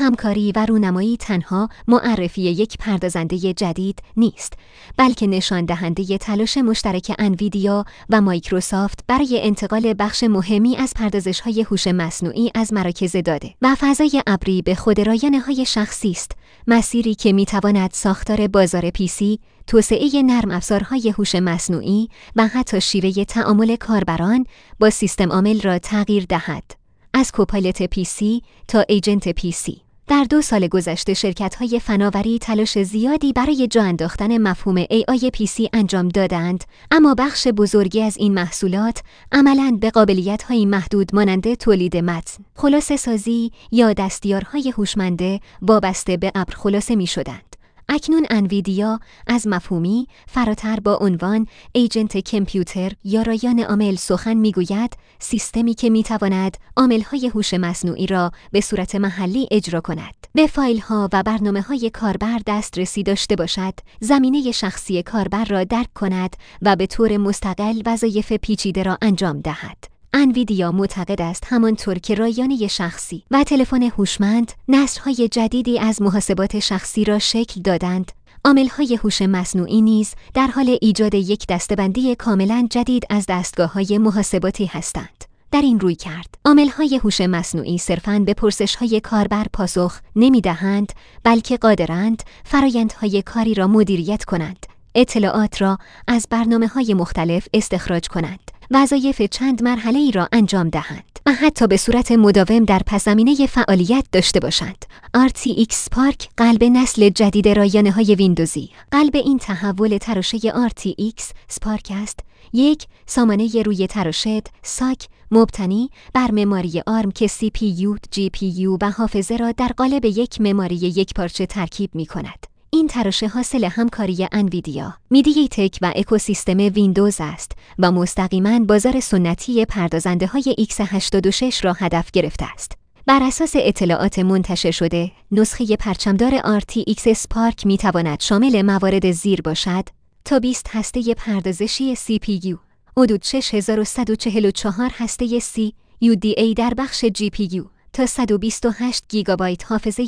همکاری و رونمایی تنها معرفی یک پردازنده جدید نیست، بلکه نشان دهنده تلاش مشترک انویدیا و مایکروسافت برای انتقال بخش مهمی از پردازش‌های هوش مصنوعی از مراکز داده و فضای ابری به خود رایانه‌های شخصی است، مسیری که می‌تواند ساختار بازار پیسی، توسعه نرم افزارهای هوش مصنوعی و حتی شیوه تعامل کاربران با سیستم عامل را تغییر دهد. از کوپایلوت پیسی تا ایجنت پیسی. در 2 سال گذشته شرکت‌های فناوری تلاش زیادی برای جا انداختن مفهوم AI پیسی انجام دادند، اما بخش بزرگی از این محصولات عملاً به قابلیت‌های محدود مانند تولید متن، خلاصه‌سازی یا دستیارهای هوشمند وابسته به ابر خلاصه می‌شدند. اکنون انویدیا از مفهومی فراتر با عنوان ایجنت کامپیوتر یا رایان عامل سخن میگوید، سیستمی که میتواند عامل‌های هوش مصنوعی را به صورت محلی اجرا کند، به فایل‌ها و برنامه‌های کاربر دسترسی داشته باشد، زمینه شخصی کاربر را درک کند و به طور مستقل وظایف پیچیده را انجام دهد. انویدیا معتقد است همانطور که رایانه شخصی و تلفن هوشمند نسل‌های جدیدی از محاسبات شخصی را شکل دادند، عامل‌های هوش مصنوعی نیز در حال ایجاد یک دسته‌بندی کاملاً جدید از دستگاه‌های محاسباتی هستند. در این رویکرد، عامل‌های هوش مصنوعی صرفاً به پرسش‌های کاربر پاسخ نمی‌دهند، بلکه قادرند فرآیندهای کاری را مدیریت کنند، اطلاعات را از برنامه‌های مختلف استخراج کنند، وظایف چند مرحله‌ای را انجام دهند و حتی به صورت مداوم در پس‌زمینه فعالیت داشته باشند. RTX Spark قلب نسل جدید رایانه‌های ویندوزی. قلب این تحول تراشه RTX Spark است، یک سامانه روی تراشد SAC مبتنی بر مماری آرم که CPU، GPU و حافظه را در قالب یک مماری یکپارچه ترکیب می‌کند. این تراشه حاصل همکاری انویدیا، میدیاتک و اکوسیستم ویندوز است و مستقیماً بازار سنتی پردازنده‌های x86 را هدف گرفته است. بر اساس اطلاعات منتشر شده، نسخه پرچمدار RTX Spark می‌تواند شامل موارد زیر باشد: تا 20 هسته پردازشی CPU، حدود 6144 هسته CUDA در بخش GPU، تا 128 گیگابایت حافظه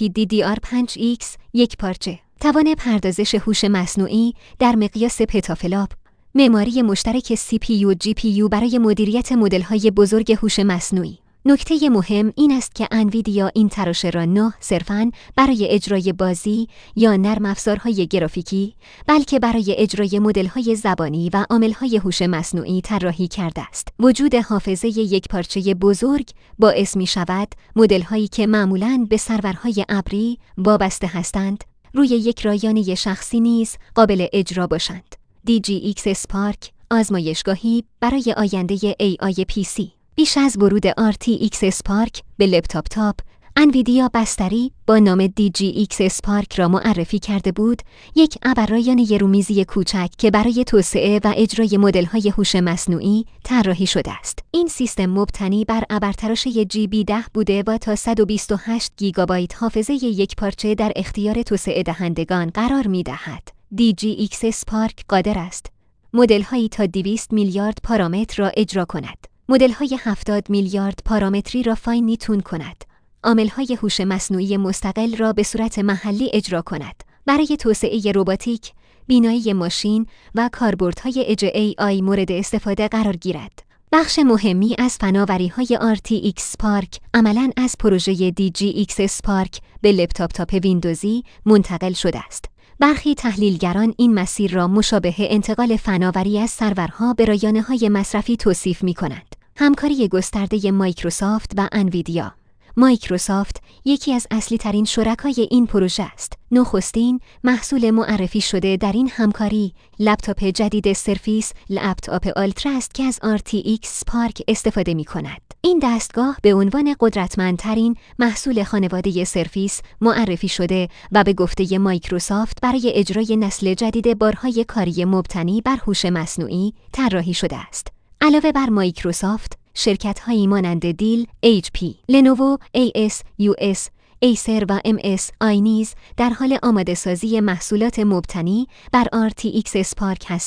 LPDDR5X یک پارچه، توان پردازش هوش مصنوعی در مقیاس پتافلاپ، معماری مشترک CPU GPU برای مدیریت مدل‌های بزرگ هوش مصنوعی. نکته مهم این است که انویدیا این تراشه را نه صرفاً برای اجرای بازی یا نرم افزارهای گرافیکی، بلکه برای اجرای مدل‌های زبانی و عامل‌های هوش مصنوعی طراحی کرده است. وجود حافظه یکپارچه بزرگ باعث می‌شود مدل‌هایی که معمولاً به سرورهای ابری وابسته هستند، روی یک رایانه شخصی نیز قابل اجرا باشند. DGX Spark آزمایشگاهی برای آینده AI PC. بیش از ورود RTX Spark به لپتاپ تاپ، انویدیا بستری با نام DGX Spark را معرفی کرده بود، یک ابررایانه رومیزی کوچک که برای توسعه و اجرای مدل‌های هوش مصنوعی طراحی شده است. این سیستم مبتنی بر ابرتراشه GB10 بوده و تا 128 گیگابایت حافظه یکپارچه در اختیار توسعه دهندگان قرار می‌دهد. DGX Spark قادر است مدل‌هایی تا 200 میلیارد پارامتر را اجرا کند. مدل‌های 70 میلیارد پارامتری را فاین تون کند. عامل‌های هوش مصنوعی مستقل را به صورت محلی اجرا کند. برای توسعه رباتیک، بینایی ماشین و کاربردهای AI مورد استفاده قرار گیرد. بخش مهمی از فناوری‌های RTX Spark عملاً از پروژه DGX Spark به لپتاپ تاپ ویندوزی منتقل شده است. برخی تحلیلگران این مسیر را مشابه انتقال فناوری از سرورها به رایانه‌های مصرفی توصیف می‌کنند. همکاری گسترده مایکروسافت و انویدیا. مایکروسافت یکی از اصلی ترین شرکای این پروژه است. نخستین محصول معرفی شده در این همکاری لپتاپ جدید سرفیس لپتاپ آلترا است که از RTX Spark استفاده می کند. این دستگاه به عنوان قدرتمندترین محصول خانواده سرفیس معرفی شده و به گفته مایکروسافت برای اجرای نسل جدید بارهای کاری مبتنی بر هوش مصنوعی طراحی شده است. علاوه بر مایکروسافت، شرکت‌هایی مانند دیل، HP، لنوو، ASUS، ایسر و MSI نیز در حال آماده‌سازی محصولات مبتنی بر RTX Spark هستند.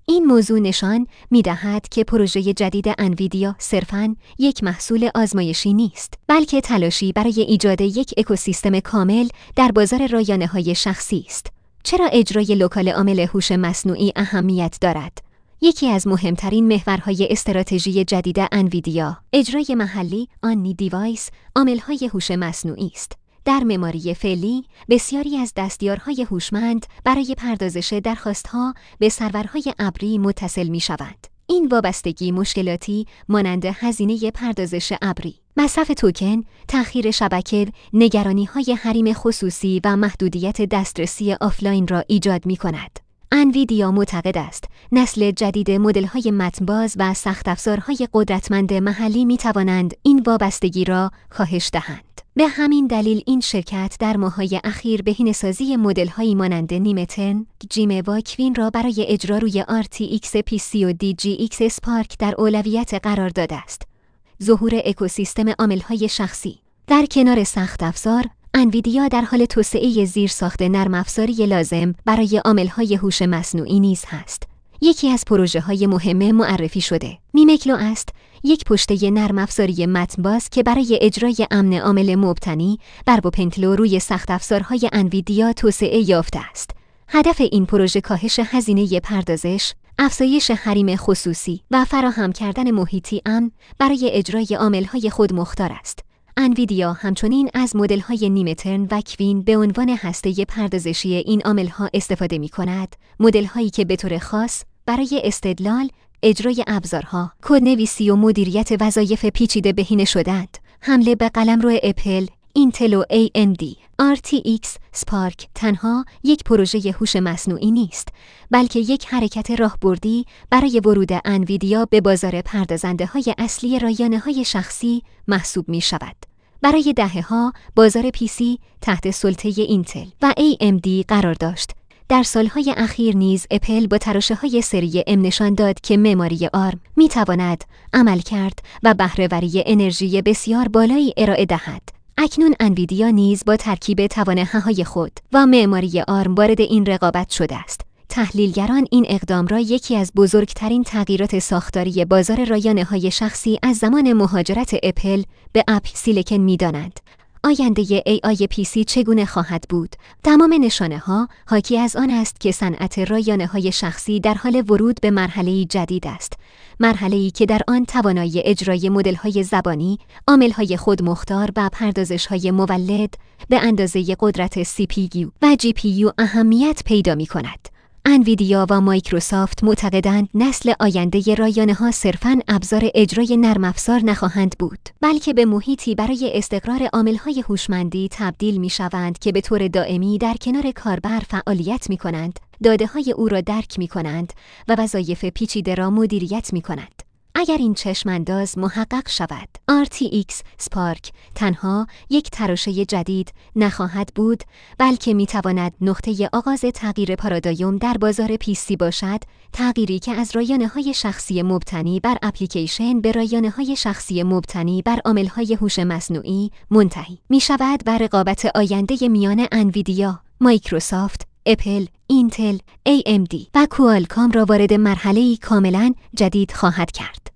این موضوع نشان می‌دهد که پروژه جدید انویدیا صرفاً یک محصول آزمایشی نیست، بلکه تلاشی برای ایجاد یک اکوسیستم کامل در بازار رایانه‌های شخصی است. چرا اجرای لوکال عامل هوش مصنوعی اهمیت دارد؟ یکی از مهمترین محورهای استراتژی جدید انویدیا، اجرای محلی آنی دیوایس عامل‌های هوش مصنوعی است. در معماری فعلی، بسیاری از دستیارهای هوشمند برای پردازش درخواست‌ها به سرورهای ابری متصل می‌شوند. این وابستگی مشکلاتی مانند هزینه پردازش ابری، مصرف توکن، تأخیر شبکه، نگرانی‌های حریم خصوصی و محدودیت دسترسی آفلاین را ایجاد می‌کند. انویدیا معتقد است نسل جدید مدل‌های متن‌باز و سخت‌افزارهای قدرتمند محلی می‌توانند این وابستگی را کاهش دهند. به همین دلیل این شرکت در ماه‌های اخیر بهینه‌سازی مدل‌هایی مانند نیمترن، جیم و کوین را برای اجرا روی RTX PC و DGX اسپارک در اولویت قرار داده است. ظهور اکوسیستم عامل‌های شخصی. در کنار سخت افزار، انویدیا در حال توسعه زیرساخت نرم افزاری لازم برای عامل‌های هوش مصنوعی نیز هست. یکی از پروژه‌های مهم معرفی شده میمکلو است، یک پشته نرم افزاری متن‌باز که برای اجرای امن عامل مبتنی بر بوپنتلو روی سخت افزارهای انویدیا توسعه یافته است. هدف این پروژه کاهش هزینه پردازش، افزایش حریم خصوصی و فراهم کردن محیطی امن برای اجرای عامل‌های خودمختار است. انویدیا همچنین از مدل‌های نیمترن و کوین به عنوان هسته پردازشی این عامل‌ها استفاده می‌کند، مدل‌هایی که به طور خاص برای استدلال، اجرای ابزارها، کدنویسی و مدیریت وظایف پیچیده بهینه شده‌اند. حمله به قلمرو اپل، اینتل و AMD، RTX اسپارک تنها یک پروژه هوش مصنوعی نیست، بلکه یک حرکت راهبردی برای ورود انویدیا به بازار پردازنده‌های اصلی رایانه‌های شخصی محسوب می‌شود. برای دهه‌ها بازار PC تحت سلطه اینتل و AMD قرار داشت. در سالهای اخیر نیز اپل با تراشه‌های سری M نشان داد که معماری آرم می‌تواند عملکرد و بهره‌وری انرژی بسیار بالایی ارائه دهد. اکنون انویدیا نیز با ترکیب توانایی‌های خود و معماری آرم وارد این رقابت شده است. تحلیلگران این اقدام را یکی از بزرگترین تغییرات ساختاری بازار رایانه‌های شخصی از زمان مهاجرت اپل به اپ سیلیکن می‌دانند. آینده AI PC چگونه خواهد بود؟ تمام نشانه‌ها حاکی از آن است که صنعت رایانه‌های شخصی در حال ورود به مرحله‌ای جدید است. مرحله‌ای که در آن توانایی اجرای مدل‌های زبانی، عامل‌های خودمختار و پردازش‌های مولد به اندازه قدرت CPU و GPU اهمیت پیدا می‌کند. انویدیا و مایکروسافت معتقدند نسل آینده رایانه‌ها صرفاً ابزار اجرای نرم افزار نخواهند بود، بلکه به محیطی برای استقرار عامل‌های هوشمندی تبدیل می‌شوند که به طور دائمی در کنار کاربر فعالیت می‌کنند، داده‌های او را درک می‌کنند و وظایف پیچیده را مدیریت می‌کنند. اگر این چشم‌انداز محقق شود، RTX اسپارک تنها یک تراشه جدید نخواهد بود، بلکه می‌تواند نقطه آغاز تغییر پارادایم در بازار PC باشد، تغییری که از رایانه‌های شخصی مبتنی بر اپلیکیشن به رایانه‌های شخصی مبتنی بر عامل‌های هوش مصنوعی منتهی می‌شود و رقابت آینده میان انویدیا، مایکروسافت، اپل، اینتل، AMD و کوالکام را وارد مرحله‌ای کاملاً جدید خواهد کرد.